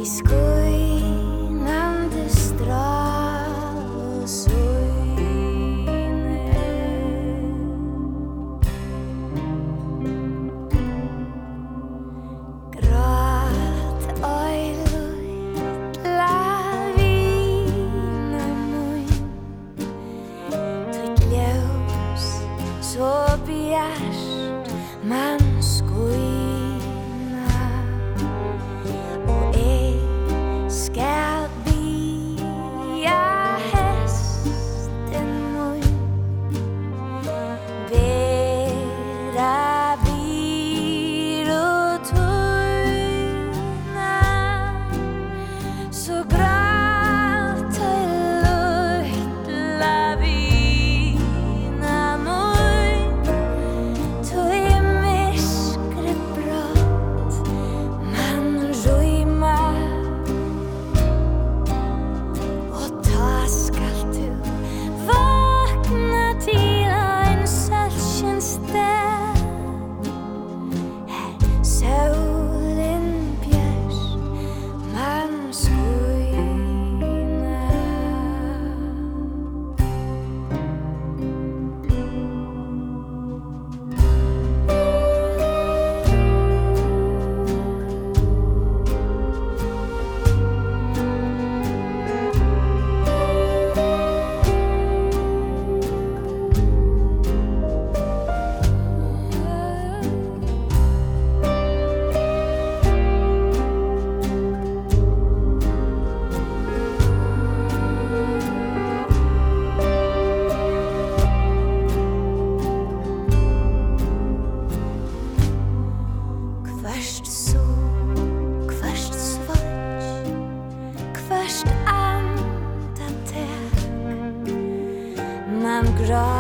skínandi stral og svíni. Grátt litla vína mín, tvitt ljós svo bjart man skína, og eg skal bíða hestin mín, bera býr og tøyna, so grátt litla vína mín, tøy myrkri brátt man rýma, og tá skalt tú vakna til ein sólskins stað, her sólin bjørt man skína. Hvert so, hvert svart, hvert andatak, man grátt